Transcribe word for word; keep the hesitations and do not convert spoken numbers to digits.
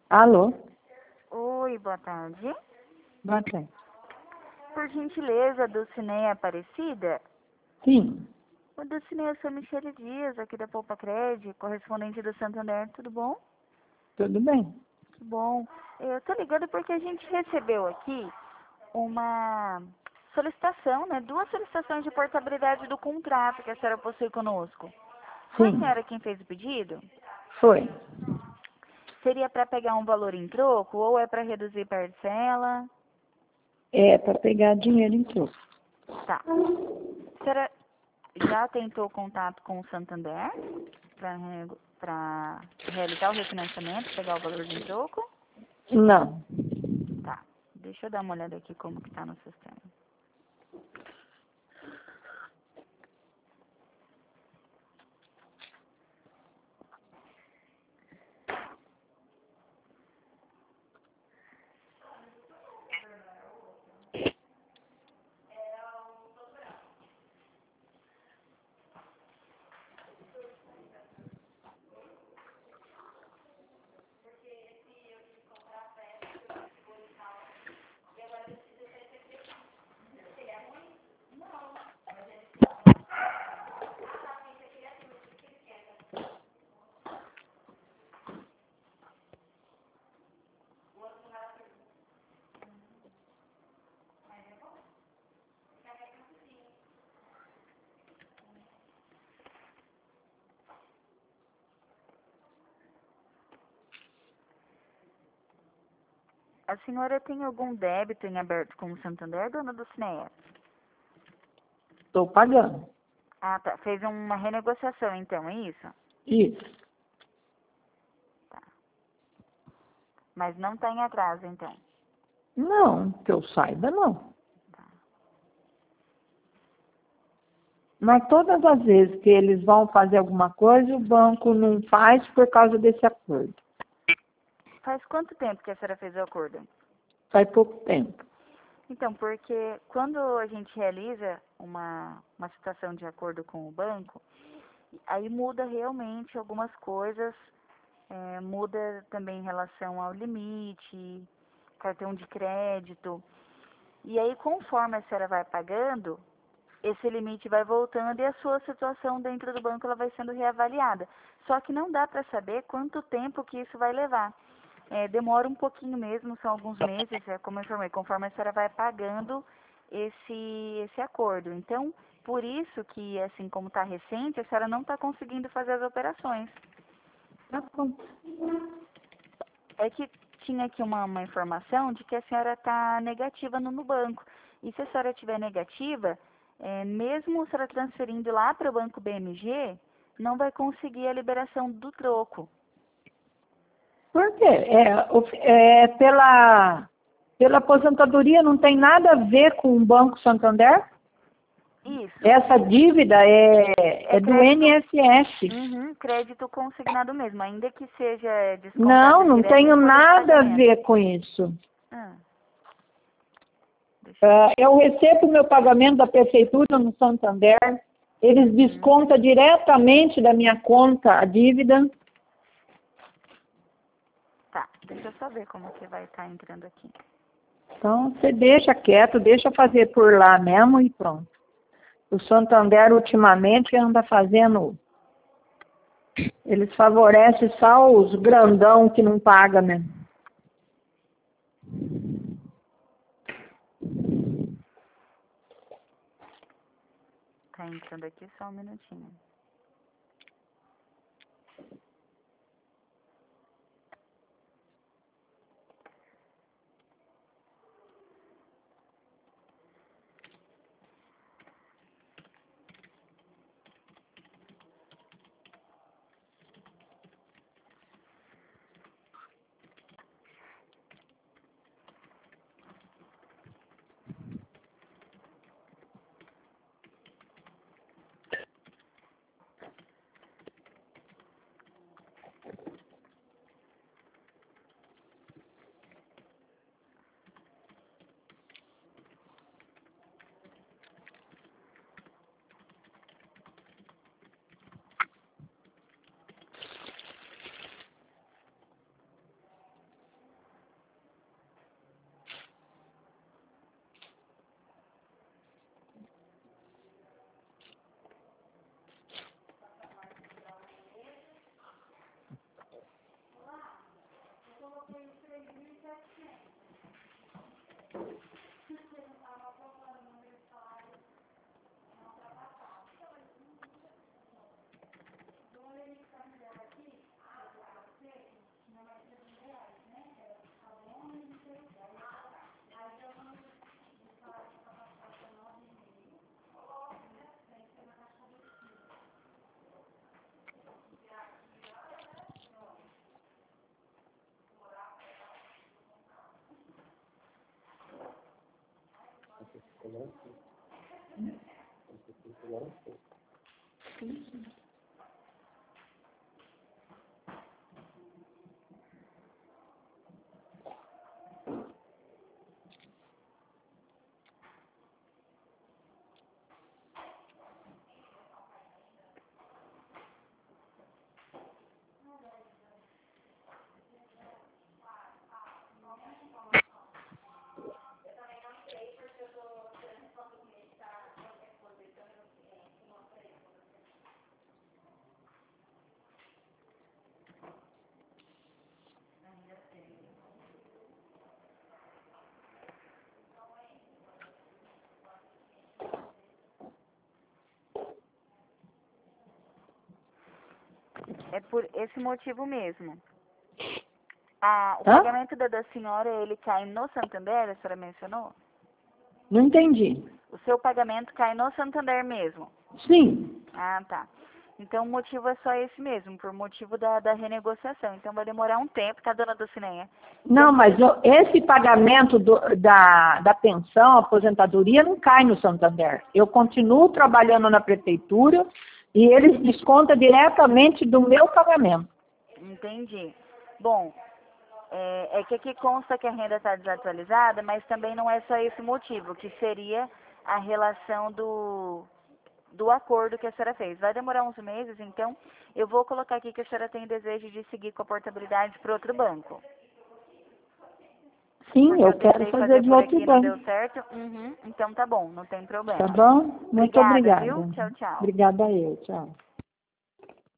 Alô? Oi, boa tarde. Boa tarde. Por gentileza, Dulcineia Aparecida? Sim, O Dulcineia, eu sou Michele Dias, aqui da Poupa Cred, correspondente do Santander, tudo bom? tudo bem. Que bom. Eu tô ligando porque a gente recebeu aqui uma solicitação, né? Duas solicitações de portabilidade do contrato que a senhora possui conosco. Foi a Sim, senhora quem fez o pedido? foi. Seria para pegar um valor em troco ou é para reduzir parcela? É para pegar dinheiro em troco. Tá. A senhora já tentou contato com o Santander para realizar o refinanciamento, pegar o valor em troco? Não. Tá. Deixa eu dar uma olhada aqui como que tá no sistema. A senhora tem algum débito em aberto com o Santander, dona Dulcineia? Estou pagando. Ah, tá. Fez uma renegociação, então, é isso? Isso. Tá. Mas não tá em atraso, então. Não, que eu saiba, não. Tá. Mas todas as vezes que eles vão fazer alguma coisa, o banco não faz por causa desse acordo. Faz quanto tempo que a senhora fez o acordo? Faz pouco tempo. Então, porque quando a gente realiza uma, uma situação de acordo com o banco, aí muda realmente algumas coisas, é, muda também em relação ao limite, cartão de crédito. E aí, conforme a senhora vai pagando, esse limite vai voltando e a sua situação dentro do banco ela vai sendo reavaliada. Só que não dá para saber quanto tempo que isso vai levar. É, demora um pouquinho mesmo, são alguns meses, é, como eu informei, conforme a senhora vai pagando esse, esse acordo. Então, por isso que, assim como está recente, a senhora não está conseguindo fazer as operações. Tá bom. É que tinha aqui uma, uma informação de que a senhora está negativa no, no banco. E se a senhora estiver negativa, é, mesmo a senhora transferindo lá para o banco B M G, não vai conseguir a liberação do troco. Por quê? É, o- é pela, pela aposentadoria não tem nada a ver com o Banco Santander? Isso. Essa dívida é, É é do crédito, I N S S. uhum, crédito consignado mesmo, ainda que seja Não, descontado não direto em tenho folha de nada a pagamento. ver com isso. Ah, deixa eu Ah, ver. eu recebo o meu pagamento da prefeitura no Santander, eles Uhum. descontam diretamente da minha conta a dívida. Tá, deixa eu só ver como que vai estar entrando aqui. Então, você deixa quieto, deixa fazer por lá mesmo e pronto. O Santander, ultimamente, anda fazendo... Eles favorecem só os grandão que não pagam mesmo. Tá entrando aqui só um minutinho. É por esse motivo mesmo. Ah, o Hã? pagamento da, da senhora, ele cai no Santander, a senhora mencionou? Não entendi. O seu pagamento cai no Santander mesmo? Sim. Ah, tá. Então o motivo é só esse mesmo, por motivo da, da renegociação. Então vai demorar um tempo, tá, dona Dulcineia? Não, mas o- esse pagamento do- da, da pensão, aposentadoria, não cai no Santander. Eu continuo trabalhando na prefeitura e eles descontam diretamente do meu pagamento. Entendi. Bom, é, é que aqui consta que a renda está desatualizada, mas também não é só esse motivo, que seria a relação do, do acordo que a senhora fez. Vai demorar uns meses, então eu vou colocar aqui que a senhora tem desejo de seguir com a portabilidade para outro banco. Sim, Porque eu eu quero tentei fazer fazer de por outro aqui e não deu banco. certo. Uhum, então tá bom, não tem Tá problema. bom? Muito Obrigada, obrigada. viu? Tchau, tchau. Obrigada a eu. Tchau.